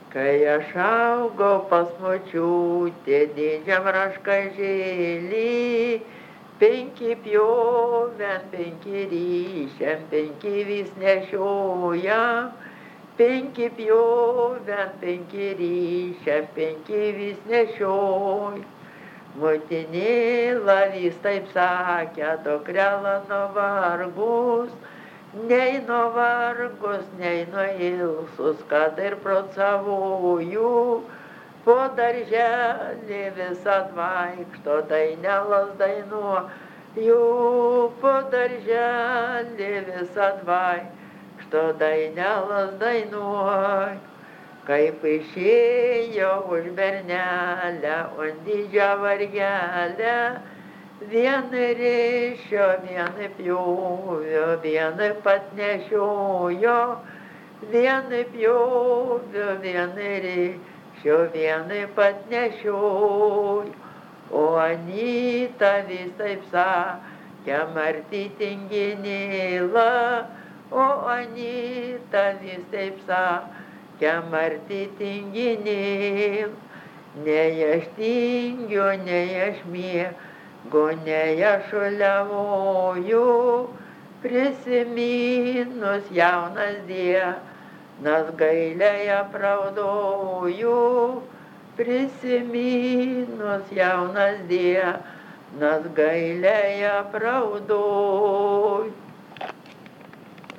Kai aš augau pas močiutę didžiam raškažėlį, 5 pjovėm, 5 ryšiam, 5 vis nešiojam, 5 pjovėm, 5 ryšiam, 5 vis nešiojam. Motinėla vis taip sakė, dukrela nuo vargus, nei nuo vargus, nei nuo ilsus, kad ir procavoju, po darželį visad vaikšto, dainelas dainuoju, po darželį visad vaikšto, dainelas dainuoju. Kaip išėjo už bernelę, on didžią vargelę, vieni rišo, vieni pjovė, vieni pat nešiojo, vieni pjovė, vieni rišo, vieni pat nešiojo. O Anyta vis taip sakė, Marti tinginėla, o Anyta vis taip sakė, Marti tinginėl, nei aš tingiu, nei aš miegu, nei aš šuliavoju, prisiminus jaunas dienas gailiai apraudoju, prisiminus jaunas dienas gailiai apraudoju.